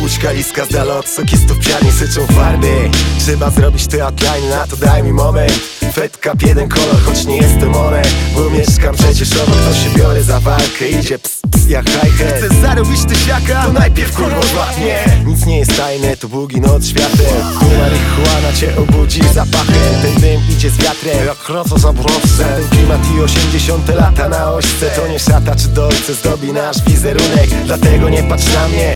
Spłuć kaliska z dala od sokistów, piarnie syczą farby. Trzeba zrobić te outline, na to daj mi moment. Fedkap jeden kolor, choć nie jestem one. Bo mieszkam przecież obok, to się biorę za walkę. Idzie ps, ps jak hi-hat. Chcesz zarobić tysiaka? To najpierw kurwo złap mnie. Nic nie jest tajne, to bugin od świateł. Marihuana cię obudzi zapachem. Ten dym idzie z wiatrem, jak kroco za browce. Ten klimat i 80 lata na ośce. To nie szata czy dolce zdobi nasz wizerunek. Dlatego nie patrz na mnie,